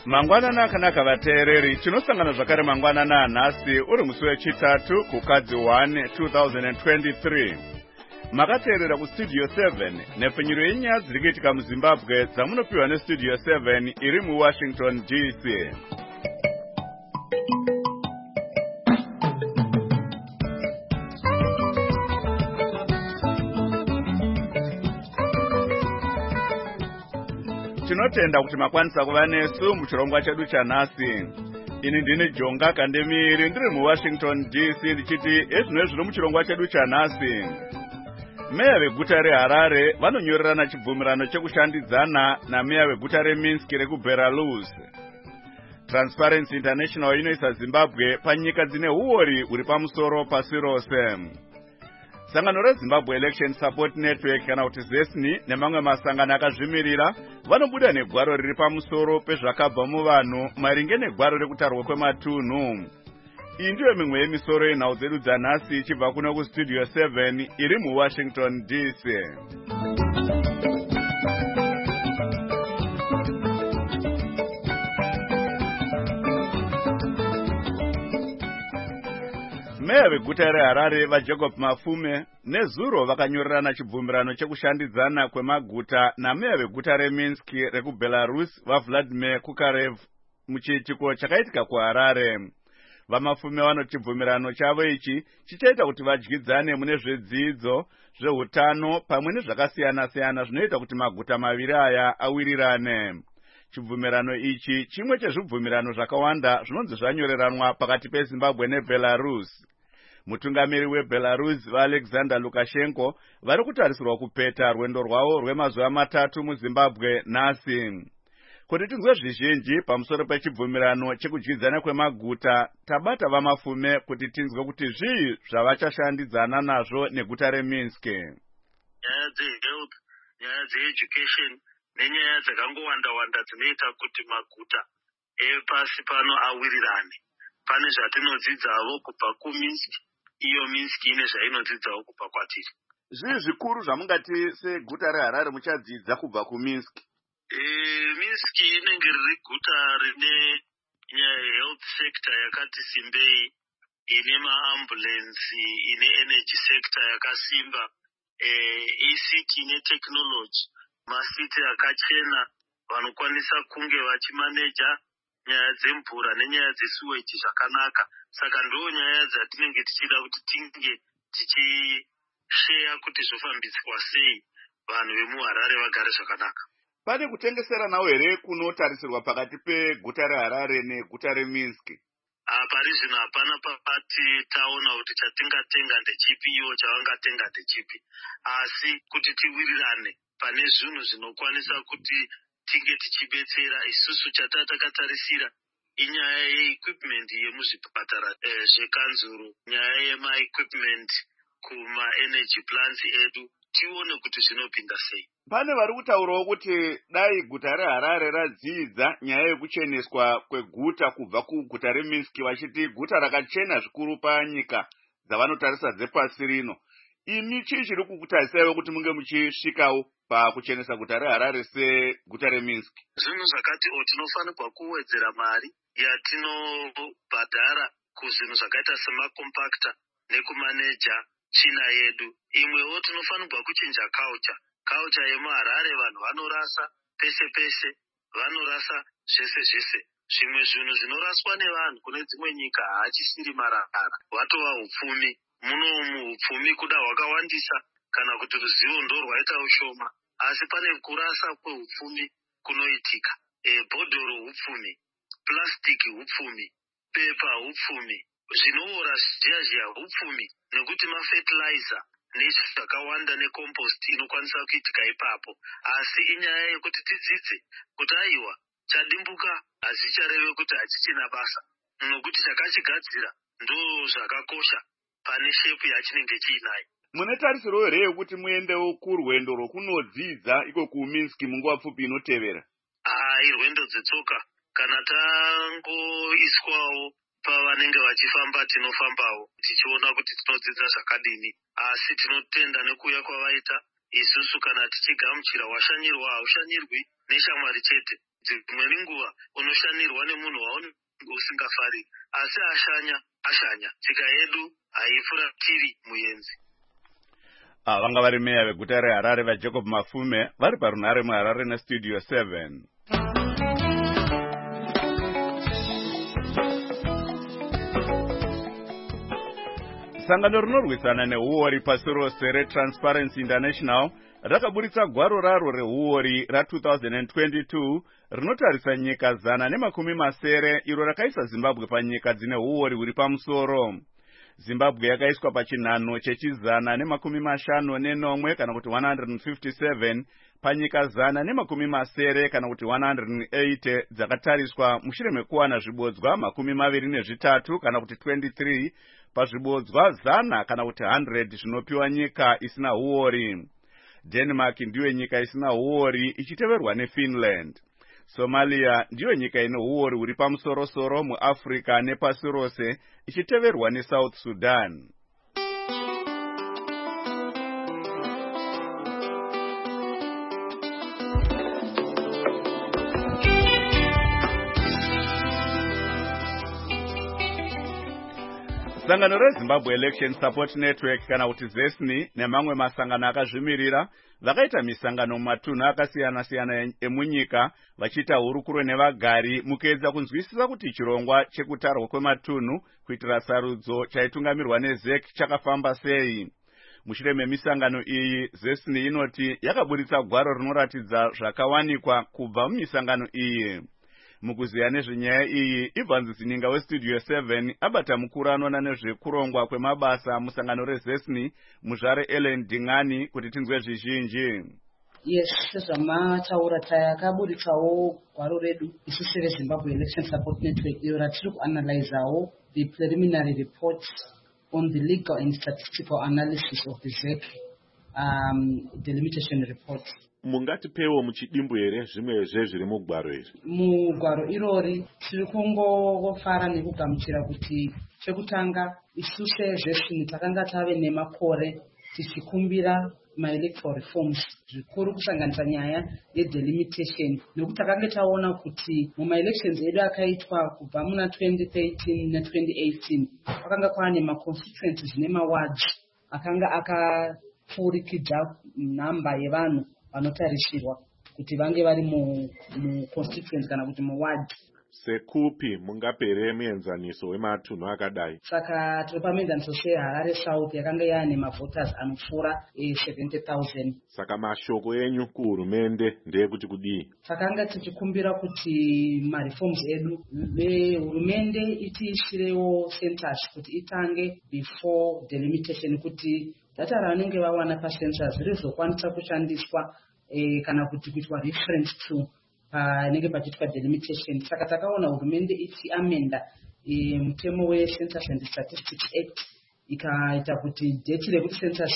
Mangwanana akanaka vateereri, tinosangana zvakare mangwanana nhasi uri musi wechitatu kukadzi 1 2023. Makateerera kustudio 7 nepfenyuro yenyaya dziri kuitika muZimbabwe dzamunopiwa nestudio 7 iri muWashington DC. Tinotenda kuti makwanisa kuva nesu muchirongwa chedu chanhasi. Ini ndine Jonga Kandemiri ndiri muWashington DC ndichiti ezvino zviri muchirongwa chedu chanhasi. Meya veguta reHarare vanonyorerana chibvumirano chekushandidzana nameya veguta reMinsk rekuBelarus. Transparency International inoisa Zimbabwe panyika dzine uori huri pamusoro pasi rose. Sangano reZimbabwe Election Support Network kana kuti ZESNI nemamwe masangano akazvimirira vanobuda negwaro riri pamusoro pezvakabva muvanhu maringe negwaro rekutarwa kwematunhu. Iyi ndiyo mimwe yemisoro yenhau dzedu dzanhasi ichibva kuno kustudio 7 iri muWashington DC. Meya veguta reHarare vaJacob Mafume nezuro vakanyorerana chibvumirano chekushandidzana kwemaguta nameya veguta reMinsk rekuBelarus vaVladimir Kukarev muchiitiko chakaitika kuHarare. Vamafume vanoti chibvumirano chavo ichi chichaita kuti vadyidzane mune zvedzidzo, zveutano pamwe nezvakasiyana-siyana zvinoita kuti maguta maviri aya awirirane. Chibvumirano ichi chimwe chezvibvumirano zvakawanda zvinonzi zvanyoreranwa pakati peZimbabwe neBelarus. Mutungamiri weBelarus vaAlexander Lukashenko vari kutarisirwa kupeta rwendo rwavo rwemazuva 3 muZimbabwe nhasi. Kuti tinzwe zvizhinji pamusoro pechibvumirano chekudyidzana kwemaguta, tabata vamafume kuti tinzwe kuti zvii zvavachashandidzana nazvo neguta reMinsk. Nyaya dzehealth, nyaya dzeeducation nenyaya dzakangowanda-wanda dzinoita kuti maguta epasi pano awirirane. Pane zvatinodzidzavo kubva kuMinsk, iyo Minsk ine zvainodzidzawo kubva kwatiri. Zvii zvikuru zvamungati seguta reHarare muchadzidza kubva kuMinsk? Minsk inenge riri guta rine health sector yakati simbei, ine maambulensi, ine energy sector yakasimba, ecity netechnology, masiti akachena, vanokwanisa kunge vachimaneja nyaya dzemvura nenyaya dzesewage zvakanaka. Saka ndo nyaya dzatinenge tichida kuti tinge tichisheya kuti zvofambidzwa sei vanhu vemuHarare vagare zvakanaka. Pane kutengeseranawo here kunotarisirwa pakati peguta reHarare neguta reMinsk? Pari zvino hapana pakati taona kuti chatingatenga ndechipi, iwo chavangatenga ndechipi. Asi kuti tiwirirane pane zvinhu zvinokwanisa kuti tinge tichibetsera, isusu chatakatarisira inyaya yeequipment yemuzvipatara zvekanzuru, nyaya yemaequipment kuma-energy plants edu, tione kuti zvinopinda sei. Pane vari kutaurawo kuti dai guta reHarare radzidza nyaya yekucheneswa kweguta kubva kuguta reMinsk, vachiti guta rakachena zvikuru panyika dzavanotarisa dzepasi rino. Imi chii chiri kukutarisaiwo kuti munge muchisvikawo pakuchenesa guta reHarare seguta reMinsk? Zvinhu zvakati tinofanirwa kuwedzera mari yatinobhadhara kuzvinhu zvakaita semakompakta nekumaneja china yedu. Imwewo tinofanirwa kuchinja culture yemuHarare. Vanhu vanorasa pese-pese, vanorasa zvese-zvese. Zvimwe zvinhu zvinoraswa nevanhu kune dzimwe nyika haachisiri marara, hwatova hupfumi. Munomu hupfumi kuda hwakawandisa kana kuti ruzivo ndo rwaita ushoma, asi pane kurasa kwehupfumi kunoitika. Bhodhoro hupfumi, plastiki hupfumi, pepa hupfumi, zvinoora zviya hupfumi, nekuti mafertilizer nezvakawanda necompost inokwanisa kuitika ipapo. Asi inyaya yekuti tidzidze kuti aiwa chadimbuka hazvichareve kuti hachichina basa, nokuti chakachigadzira ndo zvakakosha pane shepu yachinenge chiinayo. Mune tarisiro here yekuti muendewo kurwendo rwokunodzidza iko kuMinsk munguva pfupi inotevera? Rwendo dzetsoka kana tangoiswawo pavanenge vachifamba tinofambawo tichiona kuti tinodzidza zvakadini. Asi tinotenda nekuuya kwavaita, isusu kana tichigamuchira washanyirwa haushanyirwi neshamwari chete, dzimweni nguva unoshanirwa nemunhu waunenge usingafariri, asi ashanya nyika yedu haifuratiri muenzi. Vanga vari meya veguta reHarare vaJacob Mafume vari parunhare muHarare nestudio 7. Sangano rinorwisana neuori pasi rose reTransparency International rakaburitsa gwaro raro reuori ra2022 rinotarisa nyika 170 iro rakaisa Zimbabwe panyika dzine uori huri pamusoro. Zimbabwe yakaiswa pachinhano chechi154 kana kuti 157 panyika 170 kana kuti 180 dzakatariswa mushure mekuwana zvibodzwa 23 kana kuti 23 pazvibodzwa 100 kana kuti 100 zvinopiwa nyika isina uori. Denmark ndiyo nyika isina uori ichiteverwa neFinland. Somalia ndiyo nyika ine uori huri pamusoro-soro muAfrica nepasi rose ichiteverwa neSouth Sudan. Sangano reZimbabwe Election Support Network kana kuti ZESNI nemamwe masangano akazvimirira vakaita misangano mumatunhu akasiyana-siyana emunyika vachiita hurukuro nevagari mukuedza kunzwisisa kuti chirongwa chekutarwa kwematunhu kuitira sarudzo chaitungamirirwa neZEC chakafamba sei. Mushure memisangano iyi, ZESNI inoti yakaburitsa gwaro rinoratidza zvakawanikwa kubva mumisangano iyi. Mukuziya nezvenyaya iyi, Evans Zininga westudio 7 abata mukuru anoona nezvekurongwa kwemabasa musangano reZESNI muzvare Ellen Dingani kuti tinzwe zvizhinji. Yes, sezvamataura takaburitsawo gwaro redu isusu reZimbabwe Election Support Network iyo ratiri kuanalyzawo the preliminary reports on the legal and statistical analysis of the ZEC delimitation report. Mungatipewo muchidimbu here zvimwe zviri mugwaro iri? Mugwaro irori tiri kungofara nekugamuchira kuti chekutanga isuse ZESNI takanga tave nemakore tichikumbira ma-electoral reforms zvikuru kusanganisa nyaya yedelimitation nekuti takanga taona kuti muma-elections edu akaitwa kubva muna 2013 na2018 kwakanga kwaane ma-constituencies nemawards akanga akapfuurikidza nhamba yevanhu vanotarisirwa kuti vange vari mu-constituency kana kuti mu-ward. Sekupi mungapere muenzaniso wematunhu akadai? Saka tiri pamuenzaniso seHarare South yakanga yaane mavoters anopfuura 70,000. Saka mashoko enyu kuhurumende ndeyekuti kudii? Takanga tichikumbira kuti mareforms edu hurumende itiisirewo census kuti itange before delimitation kuti data ravanenge vawana pacensus rizokwanisa kushandiswa kana kuti kuitwa reference to panenge pachiitwa delimitation. Saka takaona hurumende ichiamenda mutemo weCensus and Statistics Act ikaita kuti date rekuti census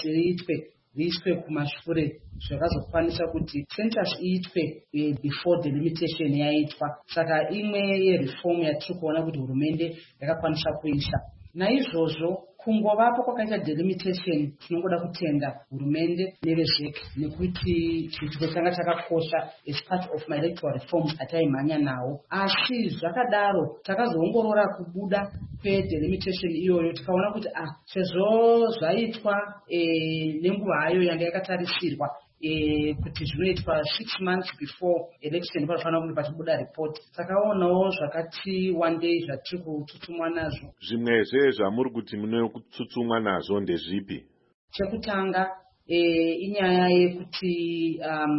riitwe kumashure zvakazokwanisa kuti census iitwe before delimitation yaitwa. Saka imwe yereform yatiri kuona kuti hurumende yakakwanisa kuisa. Naizvozvo kungovapo kwakaita delimitation tinongoda kutenda hurumende neveZEC nekuti chiitiko changa chakakosha as part of my electoral reforms ataimhanya nawo. Asi zvakadaro takazoongorora kubuda kwedelimitation iyoyo tikaona kuti sezvo zvaitwa nenguva hayo yanga yakatarisirwa kuti zvinoitwa 6 months before election panofanira kunge pachibuda report. Takaonawo zvakati one day zvatiri kutsutsumwa nazvo. Zvimwezve zvamuri kuti mune kutsutsumwa nazvo ndezvipi? Chekutanga inyaya yekuti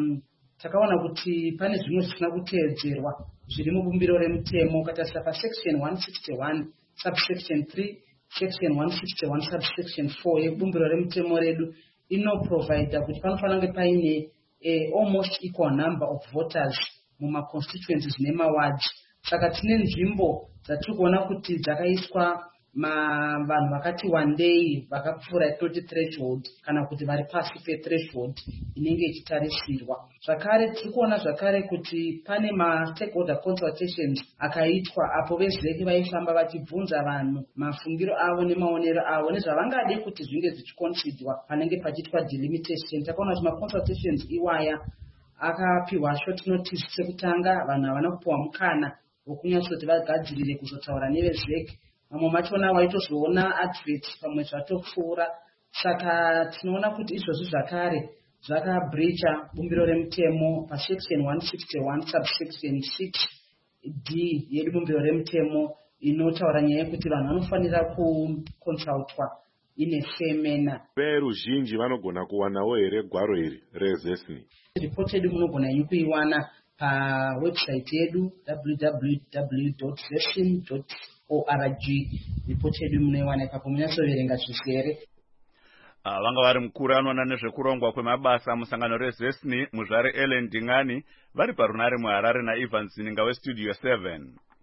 takaona kuti pane zvimwe zvisina kuteedzerwa zviri mubumbiro remutemo ukatarisa pasection 161 subsection 3 section 161 subsection 4 yebumbiro remutemo redu inoprovida kuti panofanira kunge paine almost equal number of voters muma-constituencies nemawards. Saka tine nzvimbo dzatiri kuona kuti dzakaiswa vanhu vakati one day vakapfuura toti threshold kana kuti vari pasi pethreshold inenge ichitarisirwa. Zvakare tiri kuona zvakare kuti pane ma-stakeholder consultations akaitwa apo veZEC vaifamba vachibvunza vanhu mafungiro avo nemaonero avo nezvavangade kuti zvinge zvichiconsiderwa panenge pachiitwa delimitation. Takaona kuti ma-consultations iwaya akapiwa short notice sekutanga. Vanhu havana kupiwa mukana wokunyatsoti vagadzirire kuzotaura nevezveki. Mamwe machona waitozoona adverts pamwe zvatopfuura. Saka tinoona kuti izvozvi zvakare zvakabreacha bumbiro remutemo pasection 161 subsection 6D yedu bumbiro remutemo inotaura nyaya yekuti vanhu vanofanira kuconsultwa ine fair manner. Veruzhinji vanogona kuwanawo here gwaro iri rezesni. Ripoti yedu munogona kuiwana pawebsite yedu www.zesn.org. Ripoti yedu munoiwana ipapo munyatsoverenga zvisere. Vanga vari mukuru anoona nezvekurongwa kwemabasa musangano rezesni muzvare Ellen Dingani vari parunare muHarare naIvan Zininga westudio 7.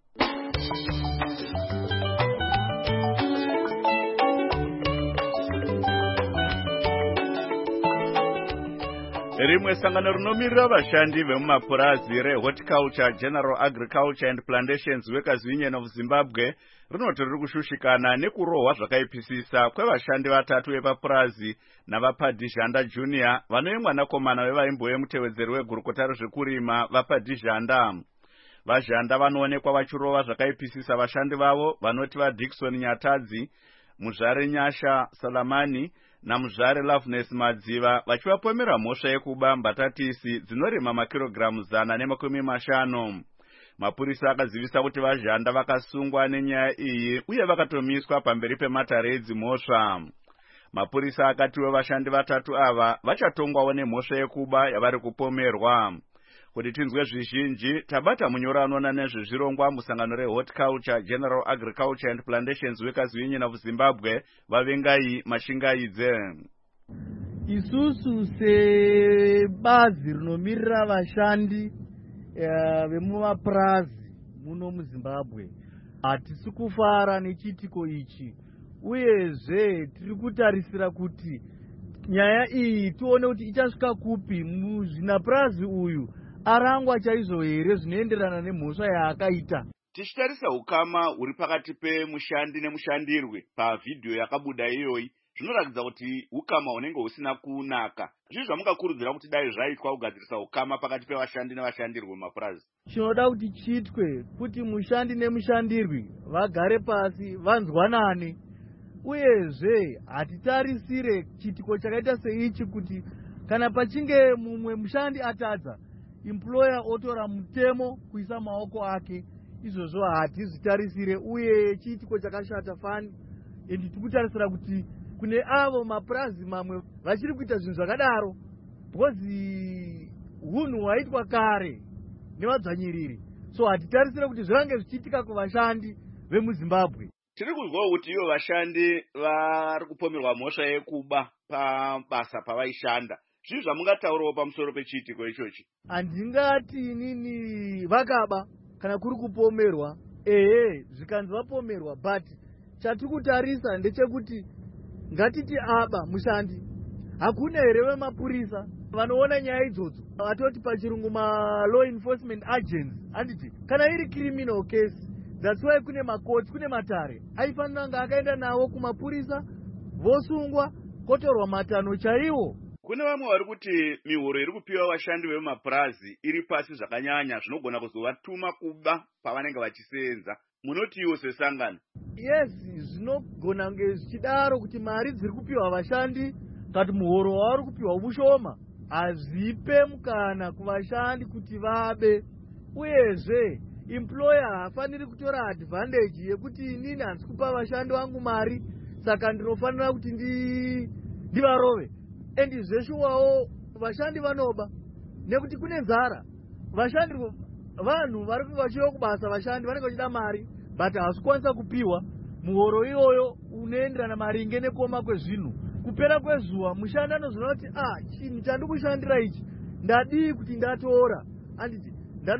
Rimwe sangano rinomirira vashandi vemumapurazi reHorticulture, General Agriculture and Plantations Workers Union of Zimbabwe rinoti riri kushushikana nekurohwa zvakaipisisa kwevashandi vatatu vepapurazi navapadhizhanda junior vanoye mwanakomana wevaimbo mutevedzeri wegurukota rezvekurima vapadhizhanda. Vazhanda vanoonekwa vachirova zvakaipisisa vashandi vavo vanoti vaDickson Nyatadzi, muzvare Nyasha Salamani namuzvare Loveness Madziva vachivapomera mhosva yekuba mbatatisi dzinorema makirogiramu 150. Mapurisa akazivisa kuti vazhanda vakasungwa nenyaya iyi uye vakatomiswa pamberi pematare edzimhosva. Mapurisa akatiwo vashandi vatatu ava vachatongwawo nemhosva yekuba yavari kupomerwa. Kuti tinzwe zvizhinji, tabata munyori anoona nezvezvirongwa musangano reHorticulture, General Agriculture and Plantations Workers Union of Zimbabwe Vavengai Mashingaidze. Isusu sebazi rinomirira vashandi vemumapurazi muno muZimbabwe hatisi kufara nechiitiko ichi, uyezve tiri kutarisira kuti nyaya iyi tione kuti ichasvika kupi. Muzvinapurazi uyu arangwa chaizvo here zvinoenderana nemhosva yaakaita. Tichitarisa ukama huri pakati pemushandi nemushandirwe pavhidhiyo yakabuda iyoyi, zvinoratidza kuti ukama hunenge husina kunaka. Zvizvi zvamungakurudzira kuti dai zvaitwa kugadzirisa ukama pakati pevashandi nevashandirwe mumapurazi? Chinoda kuti chiitwe kuti mushandi nemushandirwi vagare pasi vanzwanane, uyezve hatitarisire chiitiko chakaita seichi kuti kana pachinge mumwe mushandi atadza, employer otora mutemo kuisa maoko ake. Izvozvo hatizvitarisire uye chiitiko chakashata fani. Endi tikutarisira kuti kune avo mapurazi mamwe vachiri kuita zvinhu zvakadaro because hunhu hwaitwa kare nevadzvanyiriri. So hatitarisire kuti zvirange zvichiitika kuvashandi vemuZimbabwe. Tiri kuzwawo kuti ivo vashandi vari kupomerwa mhosva yekuba pabasa pavaishanda. Zvizvi zvamungataurawo pamusoro pechiitiko ichochi? Handingati inini vakaba kana kuri kupomerwa, zvikanzi vapomerwa, but chatiri kutarisa ndechekuti ngatiti aba mushandi, hakuna here vemapurisa vanoona nyaya idzodzo, vatoti pachirungu law enforcement agents. Handiti kana iri criminal case, that's why kune makoti, kune matare aifanira kunge akaenda nawo kumapurisa vosungwa kotorwa matano chaiwo. Kune vamwe vari kuti mihoro iri kupiwa vashandi vemumapurazi iri pasi zvakanyanya, zvinogona kuzovatuma kuba pavanenge vachisenza. Munoti iwo sesangano? Yes, zvinogona kunge zvichidaro kuti mari dziri kupiwa vashandi kati muhoro wavari kupiwa ushoma, hazvipe mukana kuvashandi kuti vabe. Uyezve employer haafaniri kutora advantage yekuti inini handisi kupa vashandi vangu mari saka ndinofanira kuti ndivarove. Endi zveshuwawo vashandi vanoba nekuti kune nzara. Vashandi vanhu vari vachiuya kubasa, vashandi vanenge vachida mari but havasi kwanisa kupiwa muhoro iyoyo unoenderana maringe nekoma kwezvinhu. Kupera kwezuva mushandi anoziva kuti chinhu chandiri kushandira ichi ndadii kuti ndatora, handiti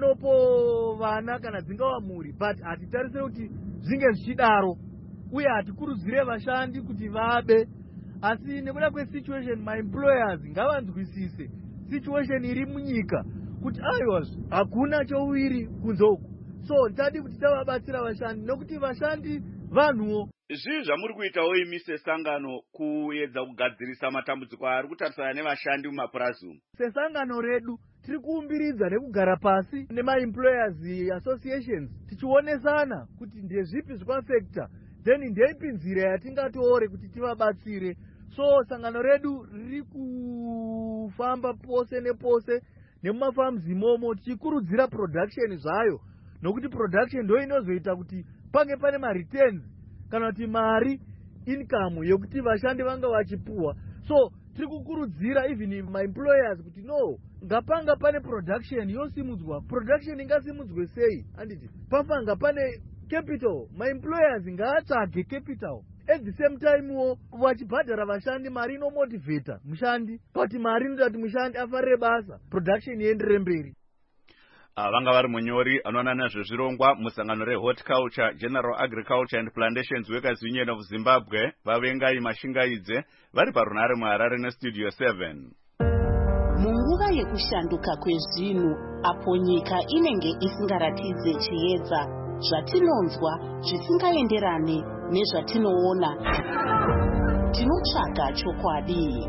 ndanopo vana kana dzingava mhuri, but hatitarisire kuti zvinge zvichidaro uye hatikurudzire vashandi kuti vabe. Asi nekuda kwesituation, maemployers ngavanzwisise situation iri munyika kuti aiwazve hakuna chouiri kunzoku. So nditadi kuti tavabatsira vashandi nokuti vashandi vanhuwo. Zvii zvamuri kuitawo imi sesangano kuedza kugadzirisa matambudziko ari kutarisana nevashandi mumapurazi umu? Sesangano redu tiri kuumbiridza nekugara pasi nemaemployers associations tichionesana kuti ndezvipi zvikuafekta, then ndeipi nzira yatingatore kuti tivabatsire. So sangano redu riri kufamba pose nepose nemumafarms imomo tichikurudzira production zvayo, nokuti production ndo inozoita kuti pange pane ma-returns kana kuti mari income yokuti vashandi vanga vachipuwa. So tiri kukurudzira even ma-employers kuti no, ngapanga pane production yosimudzwa. Production ingasimudzwe sei? Anditi pafanga pane capital, ma-employers ngaatsvage capital. At the same time wo vachibhadhara vashandi, mari inomotivata mushandi, kuti mari inoita kuti mushandi afarire basa, production ienderere mberi. Vanga vari munyori anoona nezvezvirongwa musangano rehorticulture, General Agriculture and Plantations Workers Union of Zimbabwe, Vavengai Mashingaidze, vari parunare muHarare neStudio 7. Munguva yekushanduka kwezvinhu, apo nyika inenge isingaratidze chiedza, zvatinonzwa zvisingaenderane nezvatinoona, tinotsvaga chokwadi.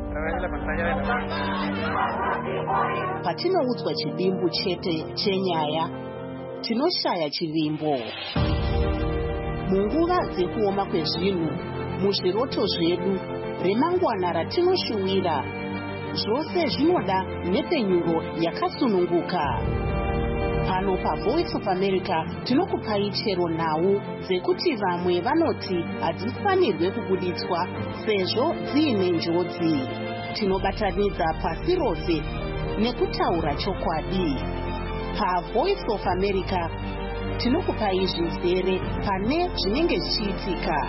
Patinoudzwa chivimbo chete chenyaya, tinoshaya chivimbo. Munguva dzekuoma kwezvinhu, muzviroto zvedu, remangwana ratinoshuwira, zvose zvinoda nepenyuro yakasununguka. Pano paVoice of America tinokupai chero nhau dzekuti vamwe vanoti hadzifanirwe kubuditswa sezvo dziine njodzi. Tinobatanidza pasi rose nekutaura chokwadi. PaVoice of America tinokupai zvizere pane zvinenge zvichiitika.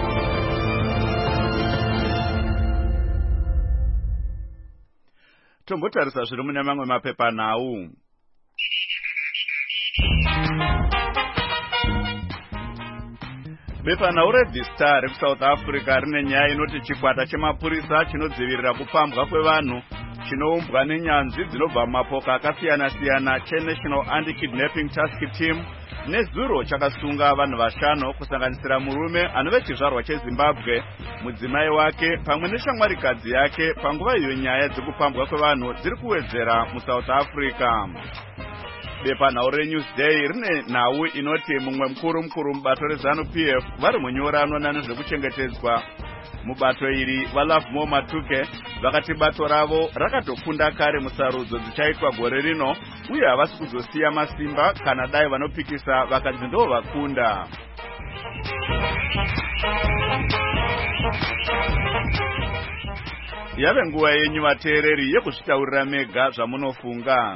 Tombotarisa zviri mune mamwe mapepanhau. Bepanhau reThe Star rekusouth Africa rine nyaya inoti chikwata chemapurisa chinodzivirira kupambwa kwevanhu chinoumbwa nenyanzvi dzinobva mumapoka akasiyana-siyana cheNational Anti-Kidnapping Task Team nezuro chakasunga vanhu 5 kusanganisira murume anove chizvarwa cheZimbabwe, mudzimai wake pamwe neshamwarikadzi yake panguva iyo nyaya dzekupambwa kwevanhu dziri kuwedzera muSouth Africa. Bepanhau reNewsday rine nhau inoti mumwe mukuru mubato reZANU-PF vari munyori anoona nezvekuchengetedzwa. Mubato iri vaLovemore Matuke vakati bato ravo rakatokunda kare musarudzo dzichaitwa gore rino uye havasi kuzosiya masimba kana dai vanopikisa vakanzi ndo vakunda. Yave nguva yenyu vateereri yekuzvitaurira mega zvamunofunga.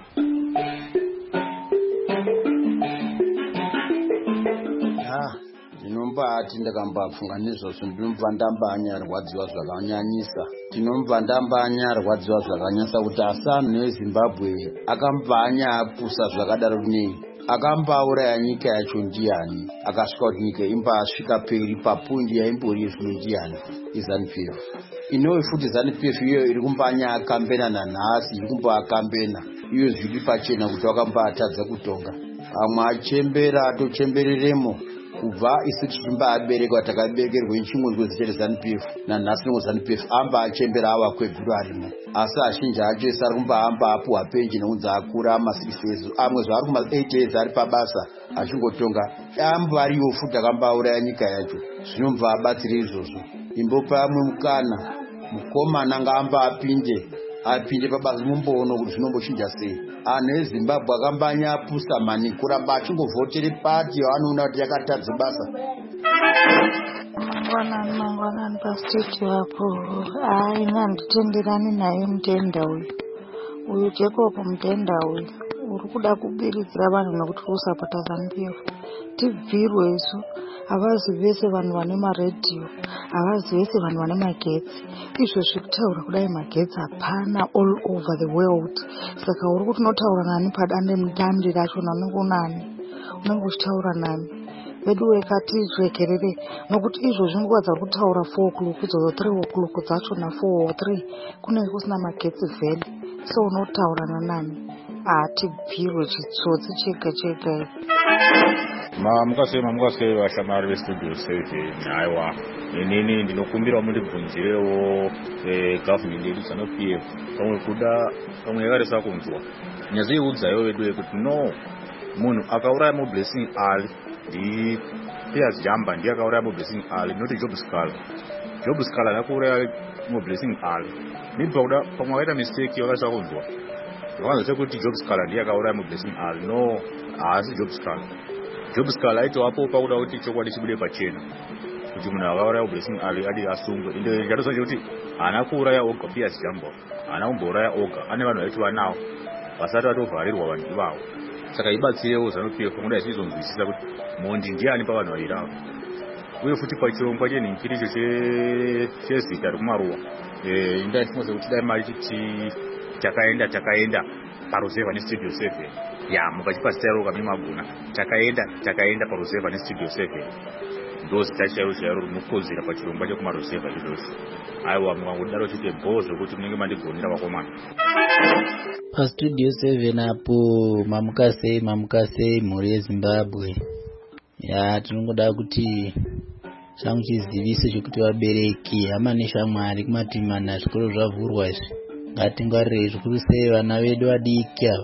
Ndinombati ndakambapfunga nezvozvo ndinomva ndambanyarwadziwa zvakanyanyisa. Ndinomva ndambanyarwadziwa zvakanyanyisa kuti asanhu neZimbabwe akambanyapusa zvakadaro nei. Akambauraya nyika yacho ndiani, akasvika kuti nyika imbasvika peri papoindi yaimbori yezvino ndiani, iZANU-PF. Inowe futi ZANU-PF iyo iri kumbanyakambena nanhasi, iri kumbakambena iyo zviri pachena kuti wakambatadza kutonga. Amwe achembera atochembereremo kubva isu tichimbaberekwa takaberekerwa nechimwe chete ZANU-PF nanhasi nomwe ZANU-PF amba achembera ava kweguru arimo. Asi azhinji acho ese ari kumbahamba apuhwa penji nekunzi akura ama6 years, amwe zvaari kuma8 years ari pabasa achingotonga. Amba ariwo futi akambauraya nyika yacho. Zvinomva abatsire izvozvo. Imbopa amwe mukana mukomana ngaamba apinde pabasa mumboona kuti zvinombochinja sei. Anhu eZimbabwe akambanyapusa mani kuramba achingovhotere pati yaanoona kuti yakatadza basa. Mangwanani pastage hapo inganditenderani naye mutenda uyu Jacob mutenda uyu uri kuda kubiridzira vanhu nekuti kusapota ZANU-PF. Tibvirwe isu havazi vese vanhu vane maredhiyo, havazi vese vanhu vane magetsi. Izvo zvekutaura kudai magetsi hapana all over the world. Saka uri kuti unotaura nani padande mudandi rachona unenge uchitaura nani. Vedu wekatizvekerere nokuti izvozvi nguva dzari kutaura 4 o'clock dzozo 3 o'clock dzachona 4 or 3 kunenge kusina magetsi vhele. So unotaura nanani. tibvirwe chitsotsi chega chega. Mamukasei vashamari vestudio 7. Aiwa, inini ndinokumbira mundibvunzirewo government yedu ZANU-PF pamwe yakarisa kunzwa nyazoiudzayo vedu yekuti no, munhu akauraya muBlessing Ali ndi Piers Jamba ndiye akauraya muBlessing Ali, not Job Scala akauraya muBlessing Ali. Maybe pamwe wakaita mistake yakarisa kunzwa vakanzwa kuti Job Scala ndiye akauraya muBlessing Ali. No, haasi Job Scala aitowapo pakuda kuti chokwadi chibude pachena kuti munhu akauraya muBlessing Ali adi asungwe. Ende chatosa kuti haana kuuraya oga Piers Jamba, haana kumbouraya oga, ane vanhu vaiti vanawo vasati vatovharirwa vanhu ivavo. Saka ibatsirewo ZANU-PF nguda isizonzwisisa kuti mondi ndiani pavanhu vairava. Uye futi pachirongwa chenhinkiricho chezita rekumaruwa indaifunza kuti dai mari chiti takaenda paruzeva nestudio 7 mukachipasitaro kami maguna takaenda paruzeva nestudio 7 ndozita chairo rinokozera pachirongwa chekumaruzeva ichocho. Aiwa, mukangodaro chite bhozo kuti munenge mandigonera vakomana pastudio 7 apo. Mamukasei mhuri yeZimbabwe. Tinongoda kuti changu chizivise chokuti vabereki hama neshamwari kumativi mana zvikoro zvavhurwa izvi ngatingwarire zvikuru sei vana vedu vadiki ava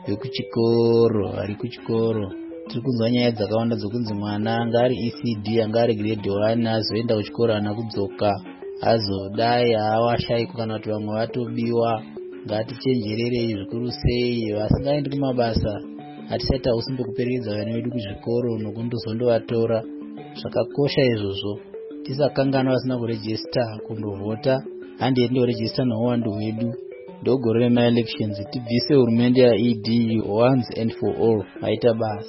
vari kuchikoro. Tiri kunzwa nyaya dzakawanda dzokunzi mwana anga ari ECD, anga ari grade 1 azoenda kuchikoro ana kudzoka azodai haawashaiko kana kuti vamwe vatobiwa. Ngatichenjererei zvikuru sei vasingaendi kumabasa hatisati tausimbe kuperekedza vana vedu kuzvikoro nokundozondovatora. Zvakakosha izvozvo, tisakangana vasina kurejista kundovhota. Handiendi ndorejista nauwandu hwedu ndogore rema-elections. Tibvise hurumende yaED once and for all, vaita basa.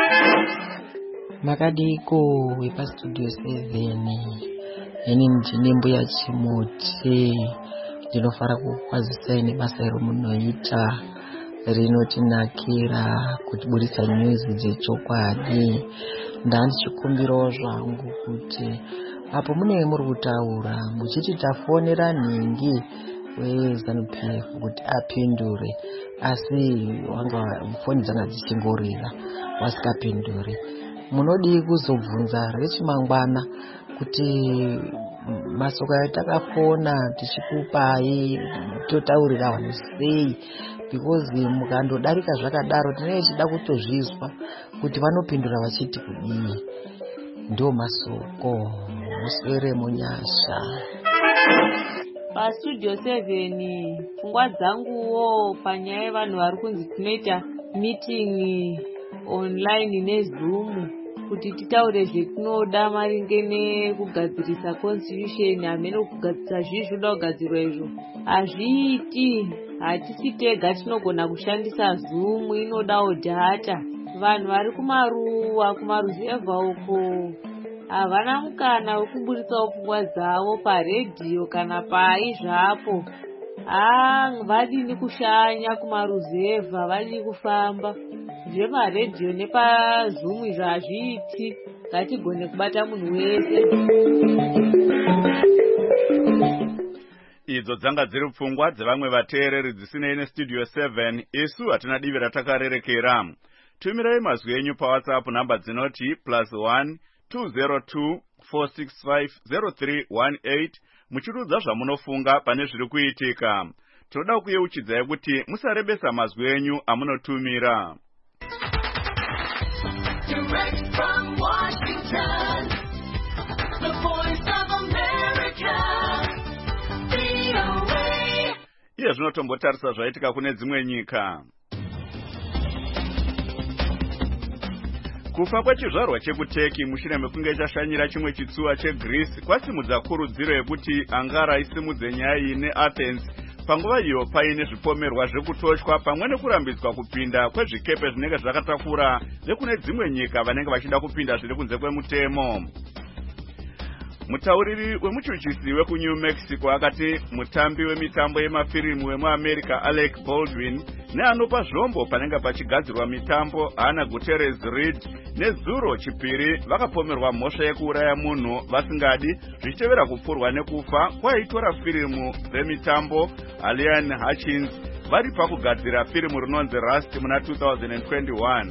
Makadiko wepastudio 7. Ini ndine mbuya Chimuti. Ndinofara kukwazisai nebasa romunoita rinotinakira kutiburisa news dzechokwadi. Ndandichikumbirawo zvangu kuti apo munenge muri kutaura muchiti tafonera nhingi weZANU-PF kuti apindure, asi wanga foni dzanga dzichingorira wasikapindure. Munodii kuzobvunza rechimangwana kuti masoko atakafona tichikupai totaurira vanhu sei, because mukandodarika zvakadaro tinenge tichida kutozvizwa kuti vanopindura vachiti kudii. Ndo masoko muswere munyasha. Pastudio 7 pfungwa dzanguwo panyaya yevanhu vari kunzi tinoita meeting online neZoom kuti titaure zvetinoda maringe nekugadzirisa constitution. Hamene kugadzirisa zvinoda kugadzirwa izvo hazviiti. Hatisi tega tinogona kushandisa Zoom, inodawo data. Vanhu vari kumaruzevha uko havana mukana wekuburitsawo pfungwa dzavo paredhiyo kana pai zvapo. Vadini kushanya kumaruzevha, vadini kufamba. Zvemaredhiyo nepaZoom izvo hazviiti. Ngatigone kubata munhu wese. Idzo dzanga dziri pfungwa dzevamwe vateereri dzisinei nestudio 7. Isu hatina divi ratakarerekera. Tumirai mazwi enyu paWhatsApp namba dzinoti +1 202 465 0318 muchirudza zvamunofunga pane zviri kuitika. Tinoda kuyeuchidzai kuti musarebesa mazwi enyu amunotumira. Direct from Washington, the voice of America, VOA. Iye zvinotombotarisa zvaitika kune dzimwe nyika. Kufa kwechizvarwa chekuTurkey mushure mekunge chashanyira chimwe chitsuwa cheGreece kwasimudza kurudziro yekuti Ankara isimudze nyaya iyi neAthens panguva iyo paine zvipomerwa zvekutoshwa pamwe nekurambidzwa kupinda kwezvikepe zvinenge zvakatakura nekune dzimwe nyika vanenge vachida kupinda zviri kunze kwemutemo. Mutauriri wemuchuchisi wekuNew Mexico akati mutambi wemitambo yemafirimu wemuAmerica Alec Baldwin neanopa zvombo panenge pachigadzirwa mitambo Hannah Guterres Reed nezuro chipiri vakapomerwa mhosva yekuuraya munhu vasingadi zvichitevera kupfurwa nekufa kwaitora firimu remitambo Alian Hutchins vari pakugadzira firimu rinonzi Rust muna 2021.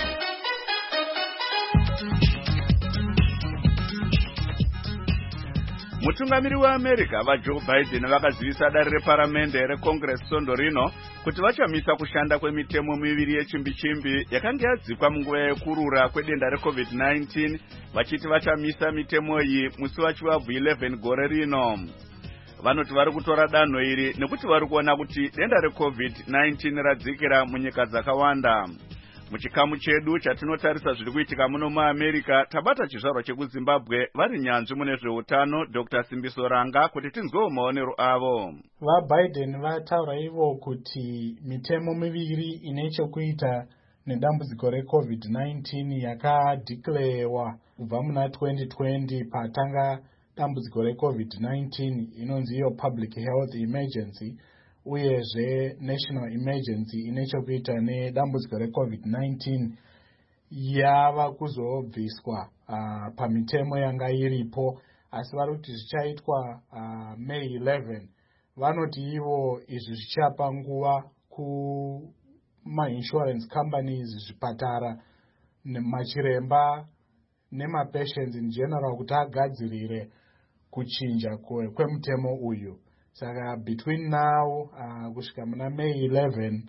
Mutungamiri weAmerica vaJoe Biden vakazivisa dare reparamende reCongress sondo rino kuti vachamisa kushanda kwemitemo miviri yechimbi-chimbi yakanga yadzikwa munguva yekurura kwedenda reCovid-19 vachiti vachamisa mitemo iyi musi wachivabvu 11 gore rino. Vanoti vari kutora danho iri nekuti vari kuona kuti denda reCovid-19 radzikira munyika dzakawanda. Muchikamu chedu chatinotarisa zviri kuitika muno muAmerica tabata chizvarwa chekuZimbabwe vari nyanzvi mune zveutano Dr. Simbiso Ranga kuti tinzwewo maonero avo. VaBiden vataura ivo kuti mitemo miviri ine chekuita nedambudziko reCovid-19 yakadhikirewa kubva muna 2020 patanga dambudziko reCovid-19 inonzi iyo Public Health Emergency uyezve National Emergency ine chekuita nedambudziko reCovid-19 yava kuzobviswa pamitemo yanga iripo, asi vari kuti zvichaitwa May 11. Vanoti ivo izvi zvichapa nguva kuma-insurance companies, zvipatara, machiremba nemapatients in general kuti agadzirire kuchinja kwemutemo uyu. Saka between now kusvika muna May 11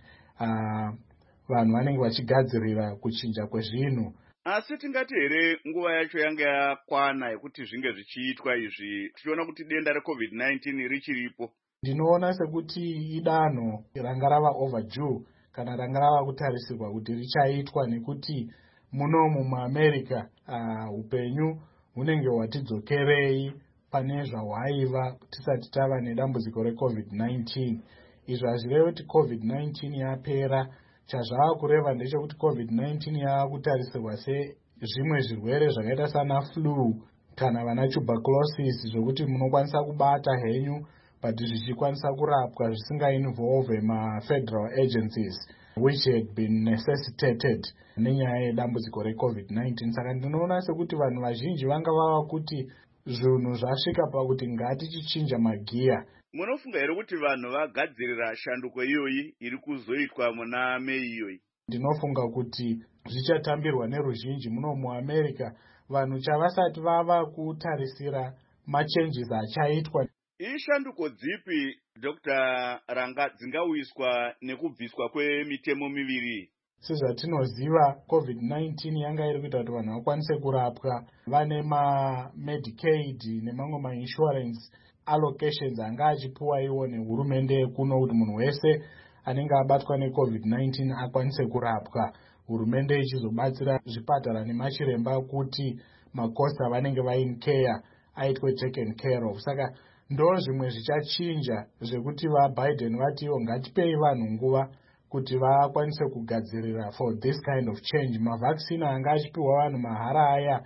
vanhu vanenge vachigadzirira kuchinja kwezvinhu. Asi tingati here nguva yacho yanga yakwana yekuti zvinge zvichiitwa izvi tichiona kuti denda reCovid-19 richiripo? Ndinoona sekuti idanho ranga rava overdue kana ranga rava kutarisirwa kuti richaitwa, nekuti munomu muAmerica upenyu hunenge hwatidzokerei pane zvahwaiva tisati tava nedambudziko reCovid-19. Izvo hazvirevi kuti Covid-19 yapera. Chazvava kureva ndechekuti Covid-19 yava kutarisirwa sezvimwe zvirwere zvakaita sana flu kana vana tuberculosis, zvokuti munokwanisa kubata henyu but zvichikwanisa kurapwa zvisingainvolve ma-federal agencies which had been necessitated nenyaya yedambudziko reCovid-19. Saka ndinoona sekuti vanhu vazhinji vanga vava kuti zvinhu zvasvika pakuti ngatichichinja magiya. Munofunga here kuti vanhu vagadzirira shanduko iyoyi iri kuzoitwa muna May iyoyi? Ndinofunga kuti zvichatambirwa neruzhinji muno muAmerica. Vanhu chavasati vava kutarisira machanges achaitwa. Ishanduko dzipi Dr. Ranga dzingauyiswa nekubviswa kwemitemo miviri? Sezvatinoziva Covid-19 yanga iri kuita kuti vanhu vakwanise kurapwa vane ma-Medicaid nemamwe ma-insurance allocations anga achipuwa iwo nehurumende kuno kuti munhu wese anenge abatwa neCovid-19 akwanise kurapwa. Hurumende ichizobatsira zvipatara nemachiremba kuti makosi avanenge vain care aitwe taken care of. Saka ndo zvimwe zvichachinja zvekuti vaBiden vatiwo ngatipei vanhu nguva kuti vakwanise kugadzirira for this kind of change. Mavaccine anga achipiwa vanhu mahara aya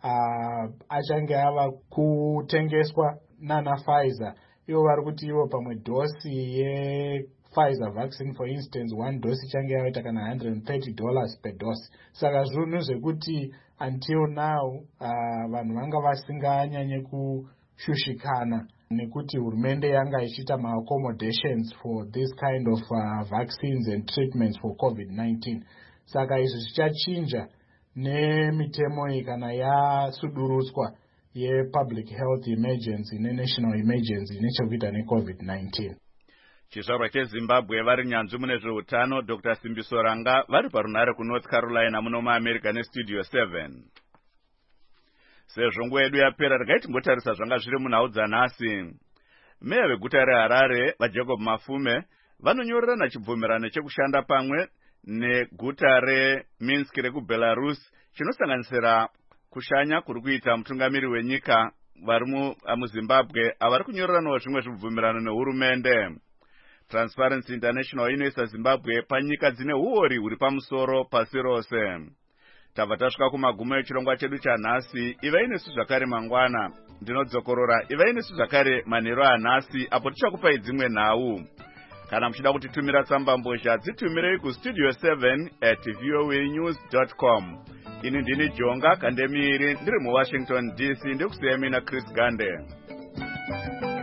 achange ava kutengeswa nana Pfizer. Ivo vari kuti ivo pamwe dosi yePfizer vaccine for instance, one dose ichange yaita kana $130 per dose. Saka zvinhu zvekuti until now vanhu vanga vasinganyanye kushushikana nekuti hurumende yanga ichiita ma-accommodations for this kind of vaccines and treatments for Covid-19. Saka izvi zvichachinja nemitemo iyi kana yasudurutswa ye-public health emergency ne-national emergency nechekuita ne-Covid-19. Chizvarwa cheZimbabwe vari nyanzvi mune zveutano Dr. Simbiso Ranga vari parunare kuNorth Carolina muno muAmerica neStudio 7. Sezvo nguva yedu yapera regai timbotarisa zvanga zviri munhau dzanhasi. Meya veguta reHarare vaJacob Mafume vanonyorerana chibvumirano chekushanda pamwe neguta reMinsk rekuBelarus chinosanganisira kushanya kuri kuita mutungamiri wenyika vari muZimbabwe avari kunyoreranawo zvimwe zvibvumirano nehurumende. Transparency International inoisa Zimbabwe panyika dzine uori huri pamusoro pasi rose. Tabva tasvika kumagumo echirongwa chedu chanhasi. Ivai nesu zvakare mangwana. Ndinodzokorora ivai nesu zvakare manheru anhasi apo tichakupai dzimwe nhau. Kana muchida kutitumira tsamba mbozha dzitumirei kustudio 7@voanews.com. Ini ndini Jonga Kandemiri ndiri muWashington DC ndikusiyemi naChris Gande.